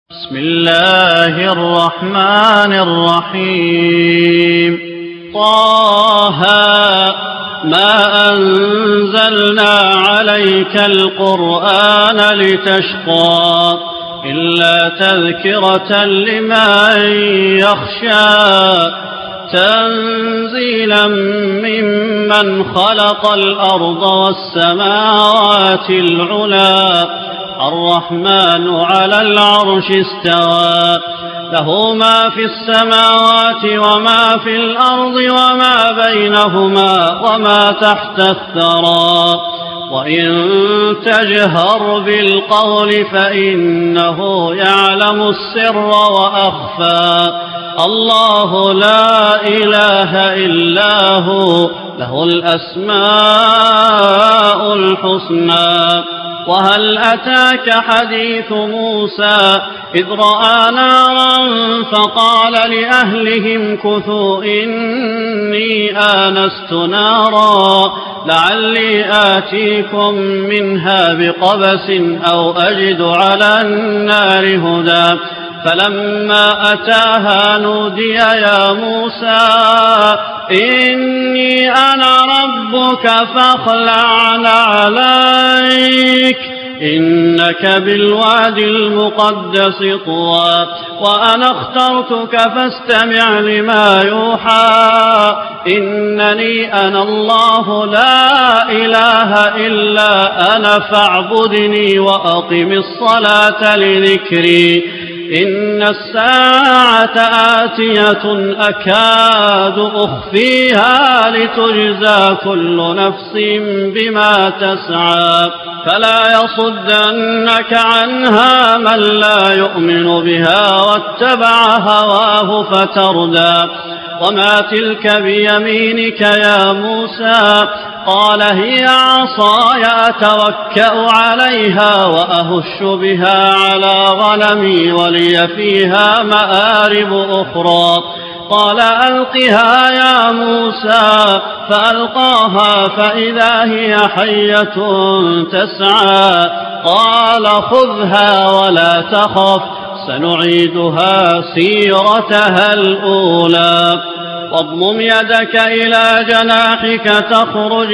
بسم الله الرحمن الرحيم. طه ما أنزلنا عليك القرآن لتشقى إلا تذكرة لمن يخشى تنزيلا ممن خلق الأرض والسماوات العلى الرحمن على العرش استوى له ما في السماوات وما في الأرض وما بينهما وما تحت الثرى وإن تجهر بالقول فإنه يعلم السر وأخفى الله لا إله إلا هو له الأسماء الحسنى. وهل أتاك حديث موسى إذ رأى نارا فقال لأهلهم كثوا إني آنست نارا لعلي آتيكم منها بقبس أو أجد على النار هدى فلما أتاها نودي يا موسى إني أنا ربك فاخلع عليك إنك بالوادي المقدس طوى وأنا اخترتك فاستمع لما يوحى إنني أنا الله لا إله إلا أنا فاعبدني وأقم الصلاة لذكري إن الساعة آتية أكاد أخفيها لتجزى كل نفس بما تسعى فلا يصدنك عنها من لا يؤمن بها واتبع هواه فتردى. وما تلك بيمينك يا موسى قال هي عصاي أتوكأ عليها وأهش بها على غنمي ولي فيها مآرب أخرى قال ألقها يا موسى فألقاها فإذا هي حية تسعى قال خذها ولا تخف سنعيدها سيرتها الأولى واضمم يدك إلى جناحك تخرج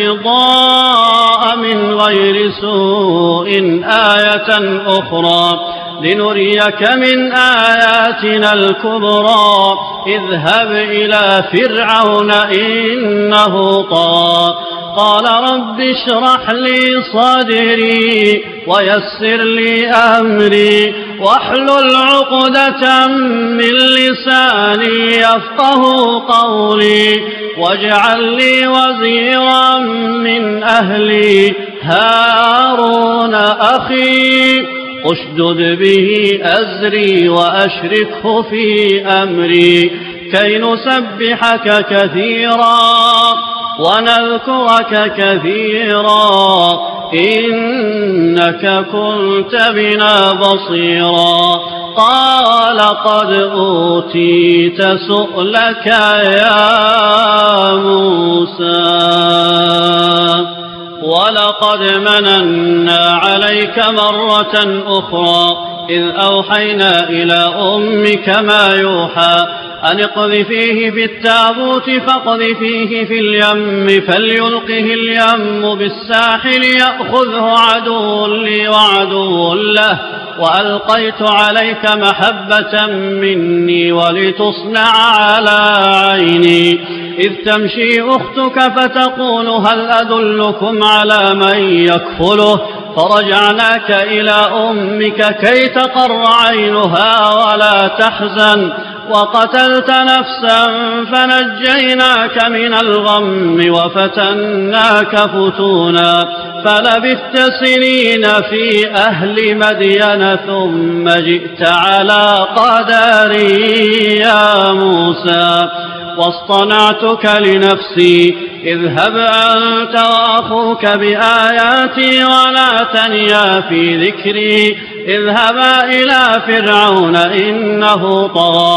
بيضاء من غير سوء آية أخرى لنريك من آياتنا الكبرى اذهب إلى فرعون إنه طغى قال رب اشرح لي صدري ويسر لي أمري واحلل عقدة من لساني يفقه قولي واجعل لي وزيرا من أهلي هارون أخي اشدد به أزري وأشركه في أمري كي نسبحك كثيرا ونذكرك كثيرا إنك كنت بنا بصيرا قال قد أوتيت سؤلك يا موسى ولقد مننا عليك مرة أخرى إذ أوحينا إلى أمك ما يوحى أن اقذفيه في التابوت فاقذفيه في اليم فليلقه اليم بالساحل يأخذه عدو لي وعدو له وألقيت عليك محبة مني ولتصنع على عيني إذ تمشي أختك فتقول هل أدلكم على من يكفله فرجعناك إلى أمك كي تقر عينها ولا تحزن وقتلت نفسا فنجيناك من الغم وفتناك فتونا فلبثت سنين في أهل مدين ثم جئت على قدري يا موسى واصطنعتك لنفسي اذهب أنت وأخوك بآياتي ولا تنيا في ذكري اذهبا إلى فرعون إنه طغى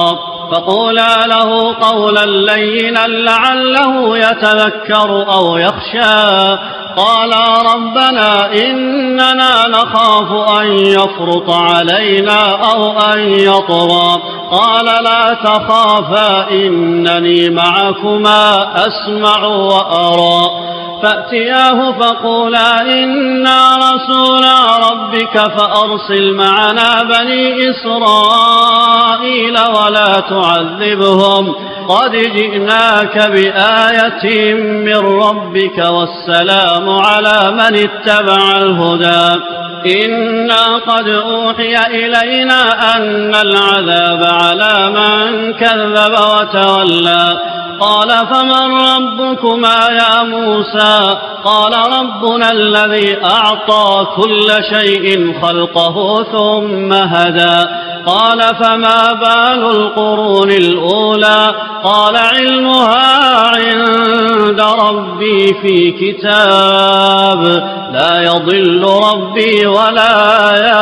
فقولا له قولا لينا لعله يتذكر أو يخشى. قالا ربنا إننا نخاف أن يفرط علينا أو أن يطغى. قال لا تخافا إنني معكما أسمع وأرى. فأتياه فقولا إنا رسولا ربك فأرسل معنا بني إسرائيل ولا تعذبهم قد جئناك بآية من ربك والسلام على من اتبع الهدى. إنا قد أوحي إلينا أن العذاب على من كذب وتولى. قال فمن ربكما يا موسى؟ قال ربنا الذي أعطى كل شيء خلقه ثم هدى. قال فما بال القرون الأولى؟ قال علمها عند ربي في كتاب لا يضل ربي ولا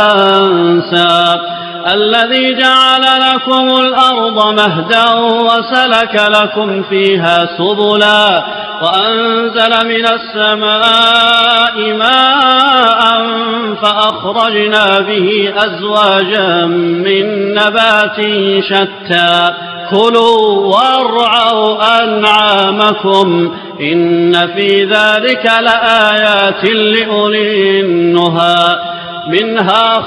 ينسى. الذي جعل لكم الأرض مهدا وسلك لكم فيها سبلا وأنزل من السماء ماء فأخرجنا به أزواجا من نبات شتى كلوا وارعوا أنعامكم إن في ذلك لآيات لأولي النهى. منها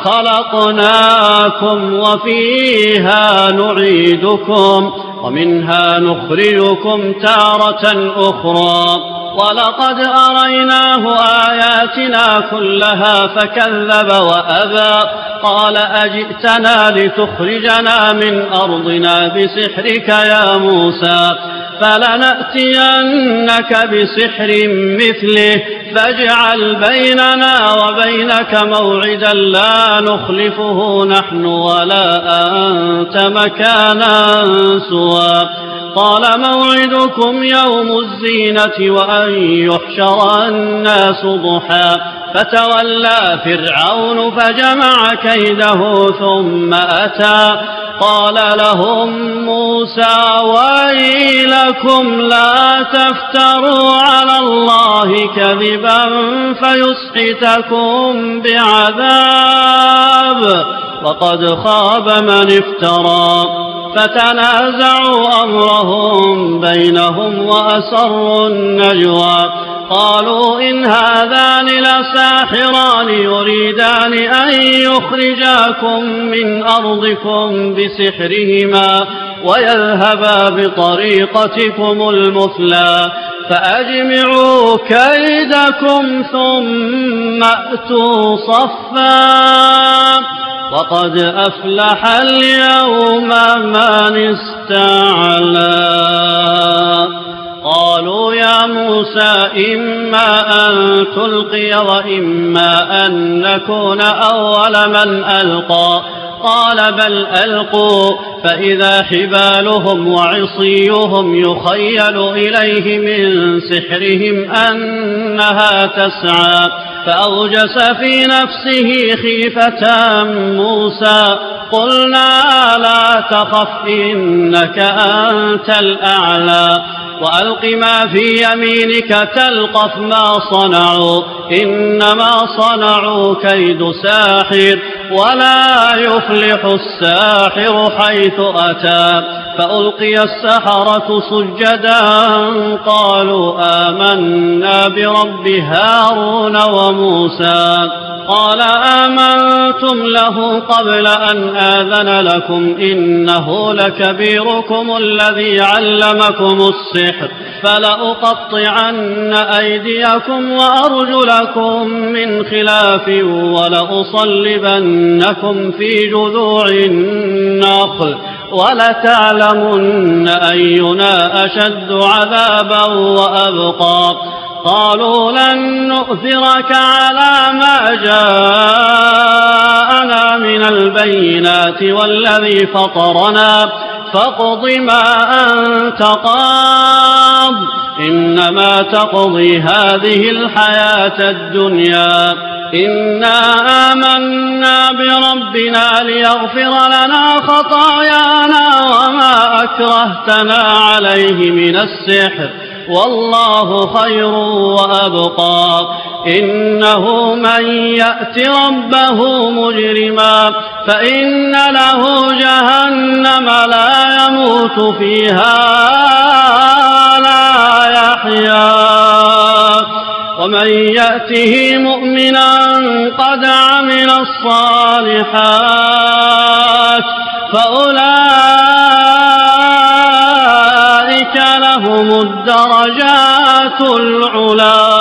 خلقناكم وفيها نعيدكم ومنها نخرجكم تارة أخرى. ولقد أريناه آياتنا كلها فكذب وأبى. قال أجئتنا لتخرجنا من أرضنا بسحرك يا موسى؟ فلنأتينك بسحر مثله فاجعل بيننا وبينك موعدا لا نخلفه نحن ولا أنت مكانا سوى. قال موعدكم يوم الزينة وأن يحشر الناس ضحى. فتولى فرعون فجمع كيده ثم أتى. قال لهم موسى ويلكم لا تفتروا على الله كذبا فيسحتكم بعذاب وقد خاب من افترى. فتنازعوا أمرهم بينهم وأسروا النجوى. قالوا إن هذان لساحران يريدان أن يخرجاكم من أرضكم بسحرهما ويذهبا بطريقتكم المثلى فأجمعوا كيدكم ثم أتوا صفا وقد أفلح اليوم من استعلى. قالوا يا موسى إما أن تلقي وإما أن نكون أول من ألقى. قال بل ألقوا فإذا حبالهم وعصيهم يخيل إليه من سحرهم أنها تسعى. فأوجس في نفسه خيفة موسى. قلنا لا تخف إنك أنت الأعلى وألق ما في يمينك تلقف ما صنعوا إنما صنعوا كيد ساحر ولا يفلح الساحر حيث أتى. فألقي السحرة سجدا قالوا آمنا برب هارون وموسى. قال آمنتم له قبل أن آذن لكم إنه لكبيركم الذي علمكم السحر فلأقطعن أيديكم وأرجلكم من خلاف ولأصلبنكم في جذوع النخل ولتعلمن أينا أشد عذابا وأبقى. قالوا لن نؤثرك على ما جاءنا من البينات والذي فطرنا فاقض ما أنت قاض إنما تقضي هذه الحياة الدنيا إنا آمنا بربنا ليغفر لنا خطايانا وما أكرهتنا عليه من السحر والله خير وأبقى إنه من يأت ربه مجرما فإن له جهنم لا يموت فيها لا يحيا ومن يأته مؤمنا قد عمل الصالحات فأولئك لهم الدرجات العلى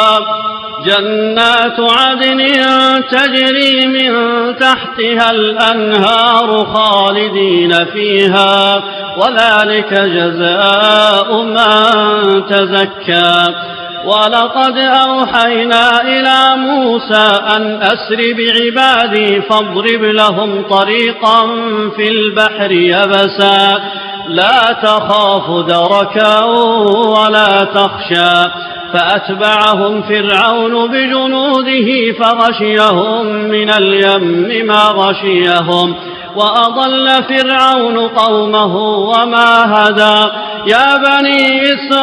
جنات عدن تجري من تحتها الأنهار خالدين فيها وذلك جزاء من تزكى ولقد أوحينا إلى موسى أن أسر بعبادي فاضرب لهم طريقا في البحر يبسا لا تخاف دركا ولا تخشى فأتبعهم فرعون بجنوده فغشيهم من اليم ما غشيهم وأضل فرعون قومه وما هدى يا بني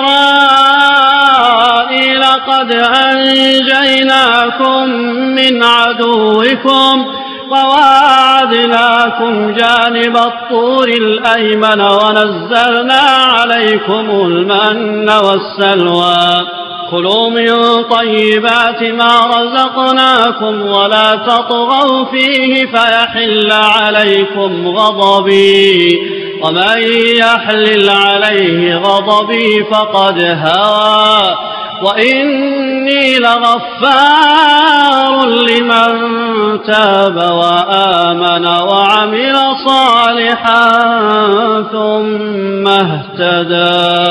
إسرائيل قد أنجيناكم من عدوكم وواعدناكم جانب الطور الأيمن ونزلنا عليكم المن والسلوى كلوا من طيبات ما رزقناكم ولا تطغوا فيه فيحل عليكم غضبي ومن يحلل عليه غضبي فقد هوى وإني لغفار لمن تاب وآمن وعمل صالحا ثم اهتدى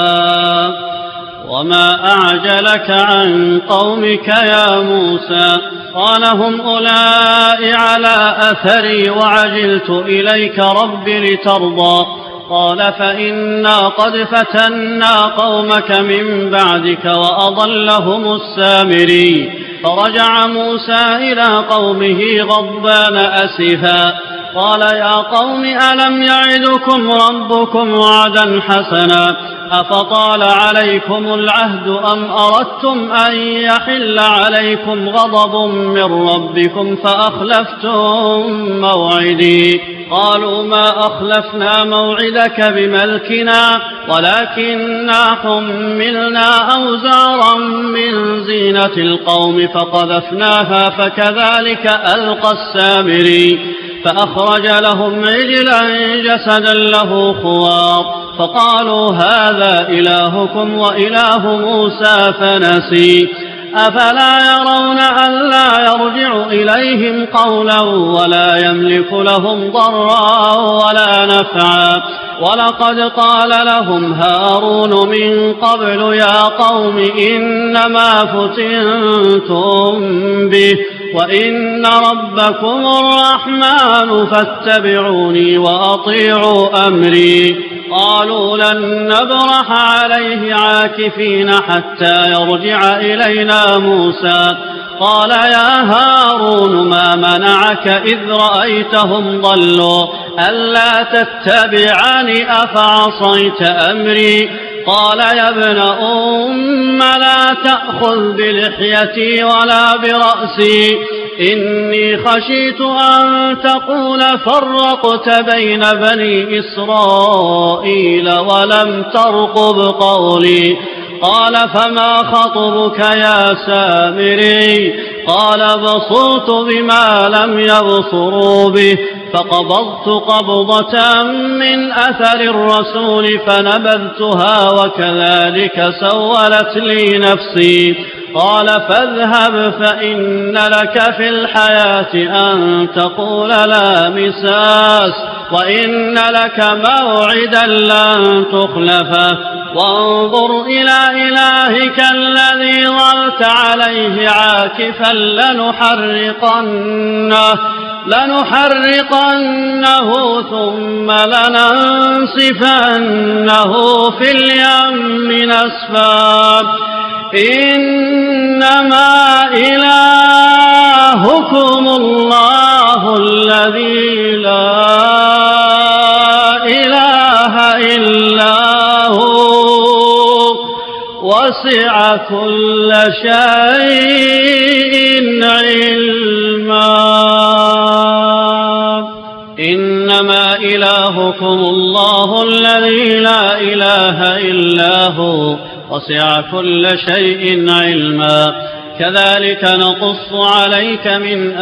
وما أعجلك عن قومك يا موسى قال هم أولئك على أثري وعجلت إليك رب لترضى قال فإنا قد فتنا قومك من بعدك وأضلهم السامري فرجع موسى إلى قومه غضبان أسفا قال يا قوم ألم يعدكم ربكم وعدا حسنا أفطال عليكم العهد أم أردتم أن يحل عليكم غضب من ربكم فأخلفتم موعدي قالوا ما أخلفنا موعدك بملكنا ولكننا حملنا أوزارا من زينة القوم فقذفناها فكذلك ألقى السامري فأخرج لهم عجلا جسدا له خوار فقالوا هذا إلهكم وإله موسى فنسي أفلا يرون ألا يرجع إليهم قولا ولا يملك لهم ضرا ولا نفعا ولقد قال لهم هارون من قبل يا قوم إنما فتنتم به وإن ربكم الرحمن فاتبعوني وأطيعوا أمري قالوا لن نبرح عليه عاكفين حتى يرجع إلينا موسى قال يا هارون ما منعك إذ رأيتهم ضلوا ألا تتبعني أفعصيت أمري قال يا ابن أم لا تأخذ بلحيتي ولا برأسي إني خشيت أن تقول فرقت بين بني إسرائيل ولم ترقب قولي قال فما خطبك يا سامري قال بصرت بما لم يبصروا به فقبضت قبضة من أثر الرسول فنبذتها وكذلك سولت لي نفسي قال فاذهب فإن لك في الحياة أن تقول لا مساس وإن لك موعدا لن تخلفه وانظر إلى إلهك الذي ظلت عليه عاكفا لنحرقنه ثم لننسفنه في اليم نسفا إنما إله إلهكم الله الذي لا إله إلا هو وسع كل شيء علما. إنما إلهكم الله الذي لا إله إلا هو وسع كل شيء علما. كذلك نقص عليك من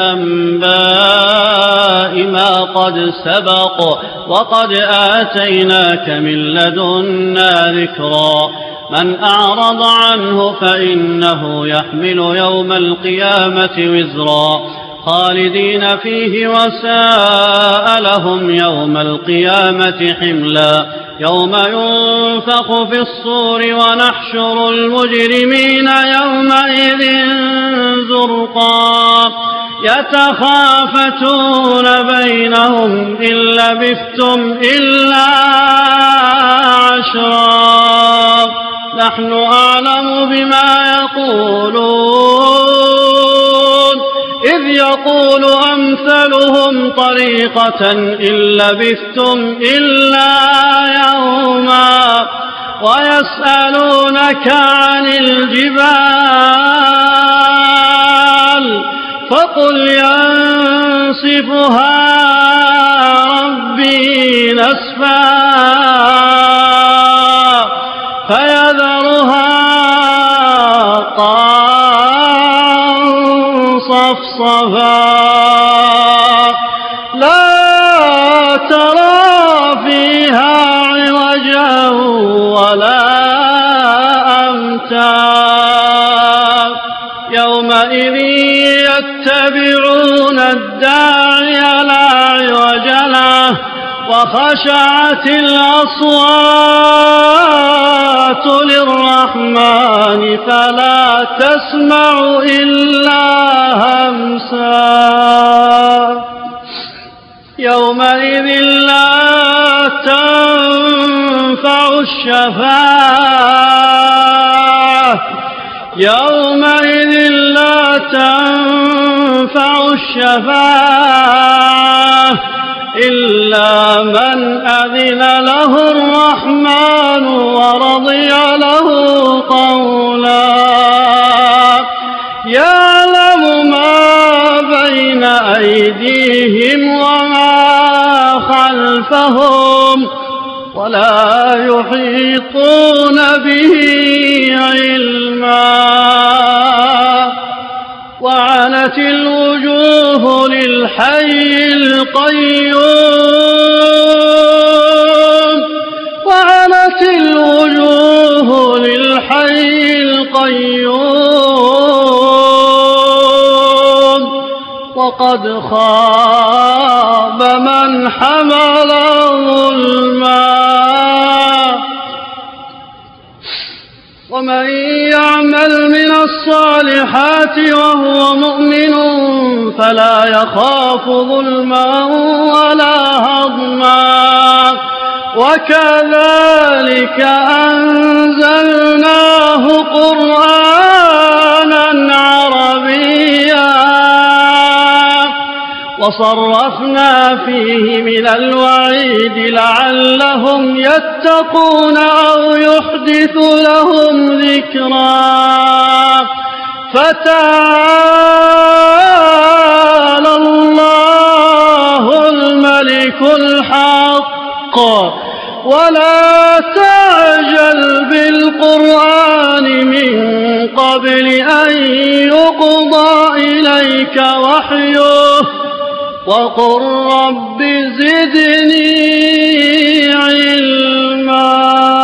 أنباء ما قد سبق وقد آتيناك من لدنا ذكرا. من أعرض عنه فإنه يحمل يوم القيامة وزرا خالدين فيه وساء لهم يوم القيامة حملا. يوم ينفخ في الصور ونحشر المجرمين يومئذ زرقا يتخافتون بينهم إن لبثتم إلا عشرا نحن أعلم بما يقولون إذ يقول أمثلهم طريقة إن لبثتم إلا يوما ويسألونك عن الجبال فقل ينسفها ربي نسفا فيذرها صفصفا لا ترى فيها عوجا ولا أمتا يومئذ يتبعون الداعي لا عوج له وخشعت الأصوات للرحمن فلا تسمع إلا همسا يومئذ لا تنفع الشفاعة إلا من أذن له الرحمن ورضي له قولا يعلم ما بين أيديهم وما خلفهم ولا يحيطون به علما وعنت الوجوه للحي القيوم وقد خاب من حمل ظلما ومن يعمل من الصالحات وهو مؤمن فلا يخاف ظلما ولا هضما وكذلك أنزلناه قرآنا عربيا وصرفنا فيه من الوعيد لعلهم يتقون أو يحدث لهم ذكرا فتعالى الله الملك الحق ولا تعجل بالقرآن من قبل أن يقضى إليك وحيه وقل رب زدني علما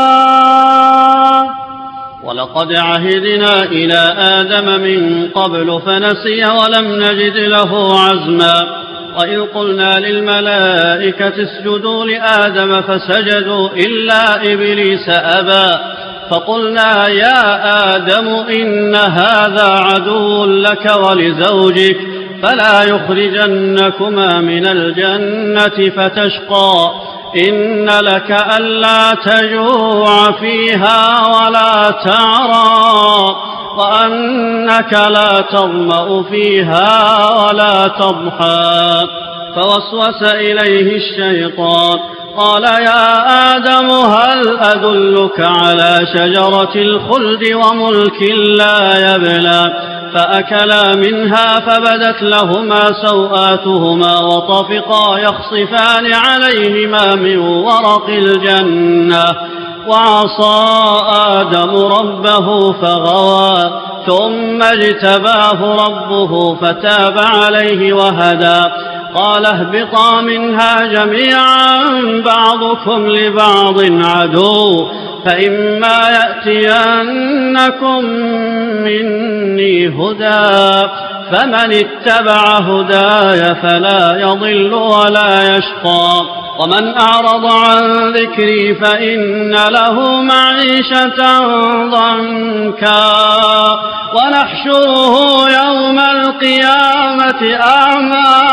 ولقد عهدنا إلى آدم من قبل فنسي ولم نجد له عزما وإذ قلنا للملائكة اسجدوا لآدم فسجدوا إلا إبليس أبى فقلنا يا آدم إن هذا عدو لك ولزوجك فلا يخرجنكما من الجنة فتشقى إن لك ألا تجوع فيها ولا تعرى وأنك لا تظمأ فيها ولا تضحى. فوسوس إليه الشيطان قال يا آدم هل أدلك على شجرة الخلد وملك لا يبلى؟ فأكلا منها فبدت لهما سوآتهما وطفقا يخصفان عليهما من ورق الجنة. وعصى آدم ربه فغوى ثم اجتباه ربه فتاب عليه وهدى. قال اهبطا منها جميعا بعضكم لبعض عدو فإما يأتينكم مني هدى فمن اتبع هداي فلا يضل ولا يشقى ومن أعرض عن ذكري فإن له معيشة ضنكا ونحشره يوم القيامة أعمى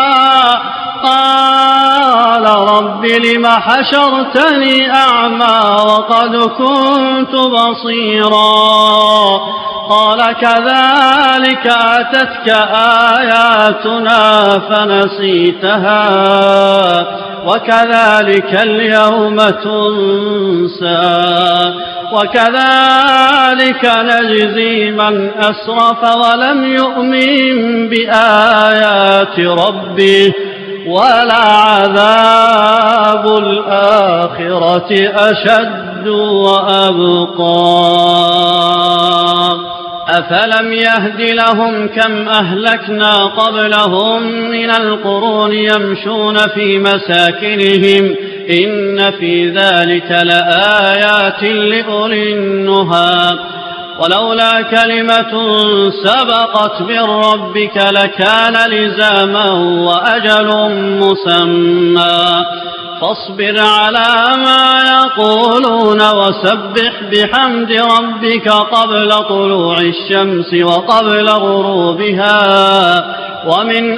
قال رب لم حشرتني أعمى وقد كنت بصيرا قال كذلك أتتك آياتنا فنسيتها وكذلك اليوم تنسى وكذلك نجزي من أسرف ولم يؤمن بآيات ربه ولعذاب الآخرة أشد وأبقى. أفلم يهد لهم كم أهلكنا قبلهم من القرون يمشون في مساكنهم إن في ذلك لآيات لأولي النهى ولولا كلمة سبقت من ربك لكان لزاما وأجل مسمى فاصبر على ما يقولون وسبح بحمد ربك قبل طلوع الشمس وقبل غروبها ومن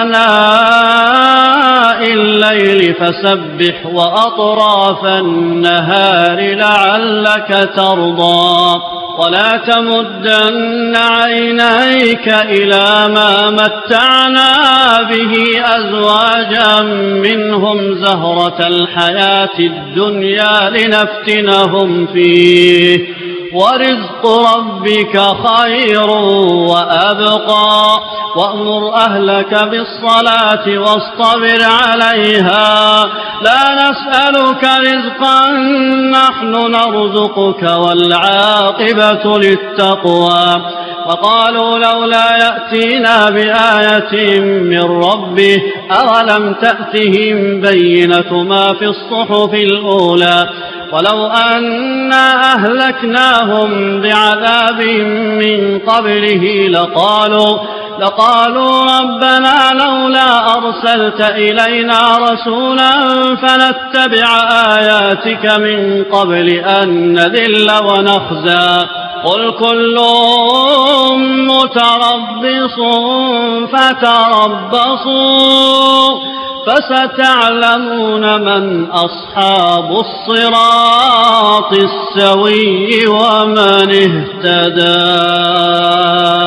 آناء الليل فسبح وأطراف النهار لعلك ترضى ولا تمدن عينيك إلى ما متعنا به أزواجا منهم زهرة الحياة الدنيا لنفتنهم فيه ورزق ربك خير وأبقى وأمر أهلك بالصلاة واصطبر عليها لا نسألك رزقا نحن نرزقك والعاقبة للتقوى وقالوا لولا يأتينا بآية من ربه أولم تأتهم بينة ما في الصحف الأولى ولو أنا أهلكناهم بعذاب من قبله لقالوا ربنا لولا أرسلت إلينا رسولا فنتبع آياتك من قبل أن نذل ونخزى قل كل متربص فتربصوا فستعلمون من أصحاب الصراط السوي ومن اهتدى.